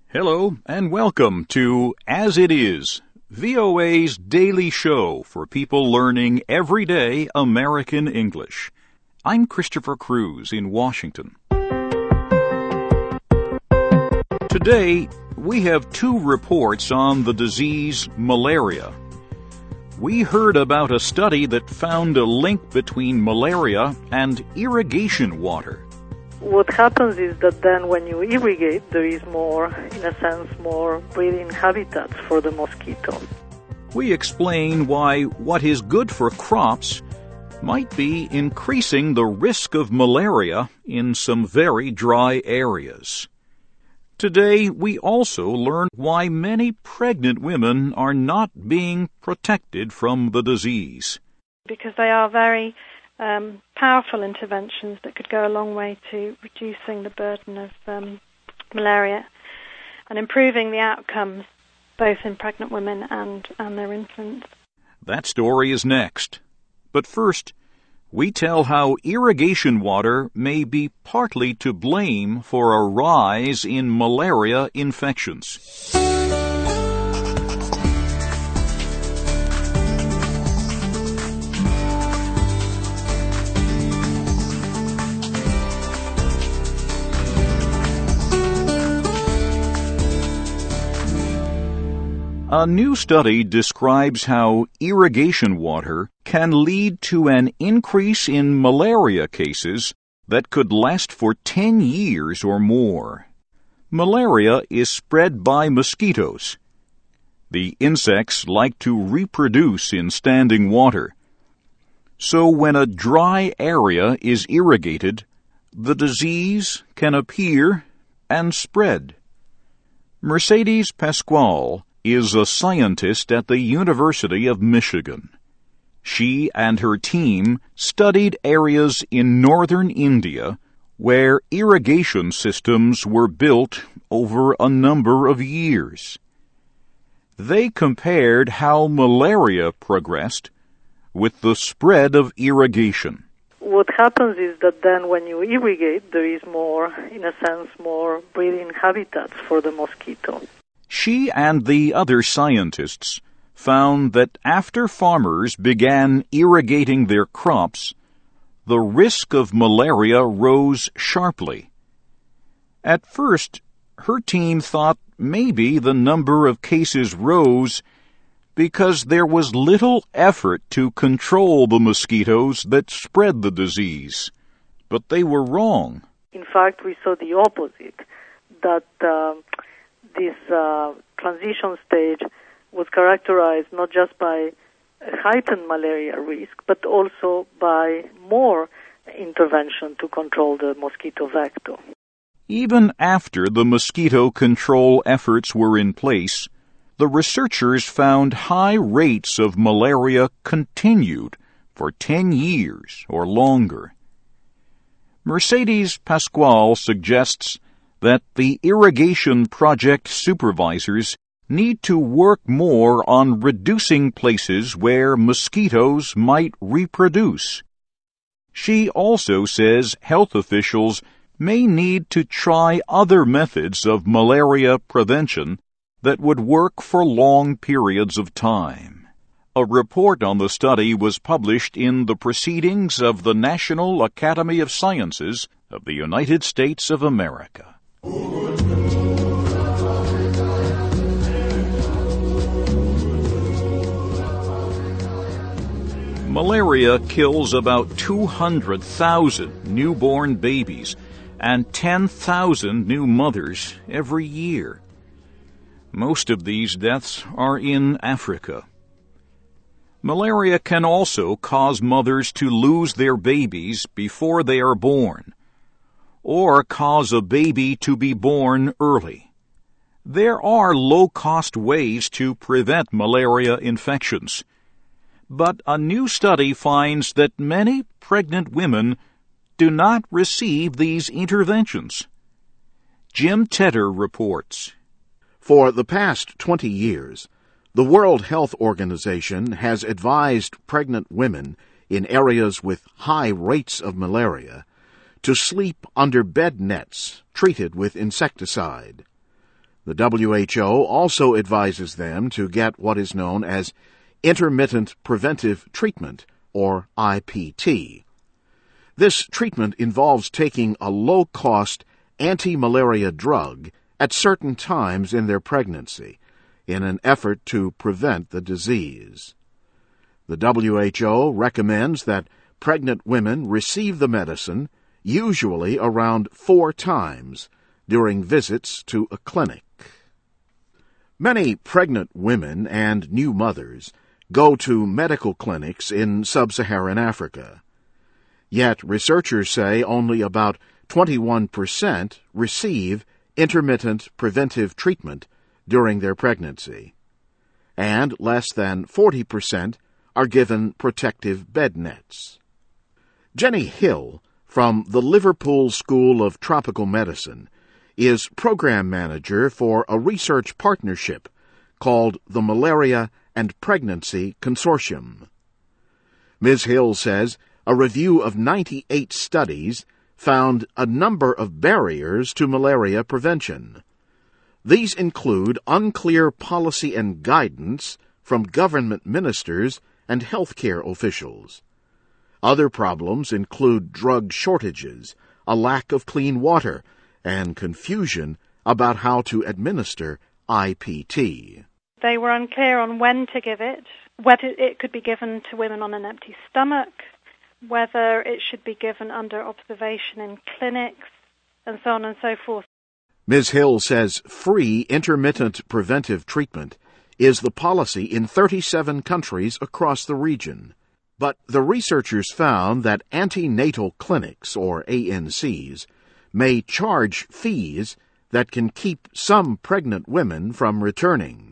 Hello and welcome to As It Is, VOA's daily show for people learning everyday American English. I'm Christopher Cruz in Washington. Today, we have two reports on the disease malaria. We heard about a study that found a link between malaria and irrigation water. What happens is that then when you irrigate, there is more breeding habitats for the mosquito. We explain why what is good for crops might be increasing the risk of malaria in some very dry areas. Today, we also learn why many pregnant women are not being protected from the disease. Because they are very powerful interventions that could go a long way to reducing the burden of malaria and improving the outcomes both in pregnant women and their infants. That story is next. But first, we tell how irrigation water may be partly to blame for a rise in malaria infections. A new study describes how irrigation water can lead to an increase in malaria cases that could last for 10 years or more. Malaria is spread by mosquitoes. The insects like to reproduce in standing water. So when a dry area is irrigated, the disease can appear and spread. Mercedes Pascual is a scientist at the University of Michigan. She and her team studied areas in northern India where irrigation systems were built over a number of years. They compared how malaria progressed with the spread of irrigation. What happens is that then when you irrigate, there is more breeding habitats for the mosquito. She and the other scientists found that after farmers began irrigating their crops, the risk of malaria rose sharply. At first, her team thought maybe the number of cases rose because there was little effort to control the mosquitoes that spread the disease. But they were wrong. In fact, we saw the opposite, that this transition stage was characterized not just by a heightened malaria risk, but also by more intervention to control the mosquito vector. Even after the mosquito control efforts were in place, the researchers found high rates of malaria continued for 10 years or longer. Mercedes Pascual suggests that the irrigation project supervisors need to work more on reducing places where mosquitoes might reproduce. She also says health officials may need to try other methods of malaria prevention that would work for long periods of time. A report on the study was published in the Proceedings of the National Academy of Sciences of the United States of America. Malaria kills about 200,000 newborn babies and 10,000 new mothers every year. Most of these deaths are in Africa. Malaria can also cause mothers to lose their babies before they are born, or cause a baby to be born early. There are low-cost ways to prevent malaria infections, but a new study finds that many pregnant women do not receive these interventions. Jim Tedder reports. For the past 20 years, the World Health Organization has advised pregnant women in areas with high rates of malaria to sleep under bed nets treated with insecticide. The WHO also advises them to get what is known as intermittent preventive treatment, or IPT. This treatment involves taking a low-cost anti-malaria drug at certain times in their pregnancy in an effort to prevent the disease. The WHO recommends that pregnant women receive the medicine usually around 4 times during visits to a clinic. Many pregnant women and new mothers go to medical clinics in sub-Saharan Africa. Yet researchers say only about 21% receive intermittent preventive treatment during their pregnancy, and less than 40% are given protective bed nets. Jenny Hill from the Liverpool School of Tropical Medicine is program manager for a research partnership called the Malaria and Pregnancy Consortium. Ms. Hill says a review of 98 studies found a number of barriers to malaria prevention. These include unclear policy and guidance from government ministers and healthcare officials. Other problems include drug shortages, a lack of clean water, and confusion about how to administer IPT. They were unclear on when to give it, whether it could be given to women on an empty stomach, whether it should be given under observation in clinics, and so on and so forth. Ms. Hill says free intermittent preventive treatment is the policy in 37 countries across the region. But the researchers found that antenatal clinics, or ANCs, may charge fees that can keep some pregnant women from returning.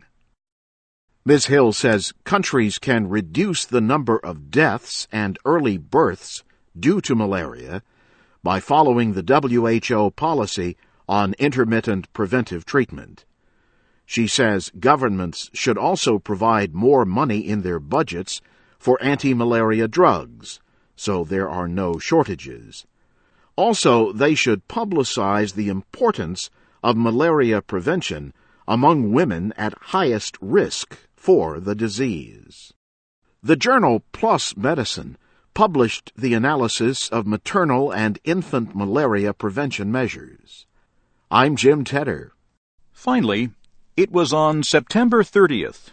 Ms. Hill says countries can reduce the number of deaths and early births due to malaria by following the WHO policy on intermittent preventive treatment. She says governments should also provide more money in their budgets for anti-malaria drugs, so there are no shortages. Also, they should publicize the importance of malaria prevention among women at highest risk for the disease. The journal PLOS Medicine published the analysis of maternal and infant malaria prevention measures. I'm Jim Tedder. Finally, it was on September 30th,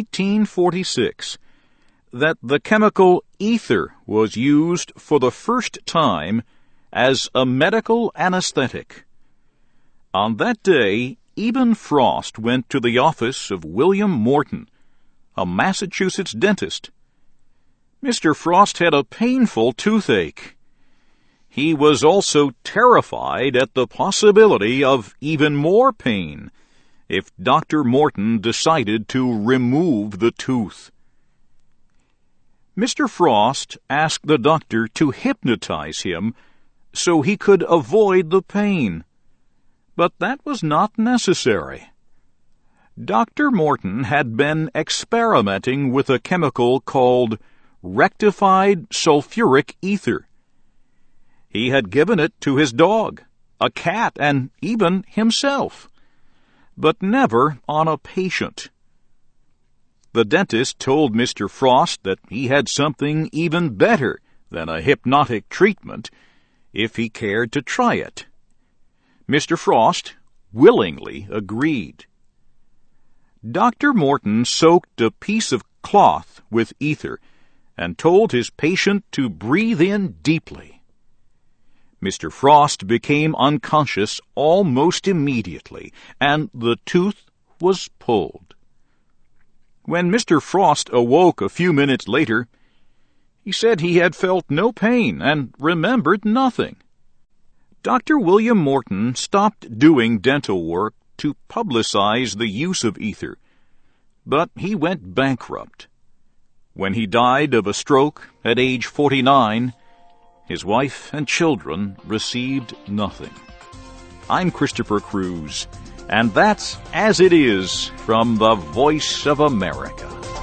1846, that the chemical ether was used for the first time as a medical anesthetic. On that day, Eben Frost went to the office of William Morton, a Massachusetts dentist. Mr. Frost had a painful toothache. He was also terrified at the possibility of even more pain if Dr. Morton decided to remove the tooth. Mr. Frost asked the doctor to hypnotize him so he could avoid the pain, but that was not necessary. Dr. Morton had been experimenting with a chemical called rectified sulfuric ether. He had given it to his dog, a cat, and even himself, but never on a patient. The dentist told Mr. Frost that he had something even better than a hypnotic treatment if he cared to try it. Mr. Frost willingly agreed. Dr. Morton soaked a piece of cloth with ether and told his patient to breathe in deeply. Mr. Frost became unconscious almost immediately, and the tooth was pulled. When Mr. Frost awoke a few minutes later, he said he had felt no pain and remembered nothing. Dr. William Morton stopped doing dental work to publicize the use of ether, but he went bankrupt. When he died of a stroke at age 49, his wife and children received nothing. I'm Christopher Cruz, and that's As It Is from the Voice of America.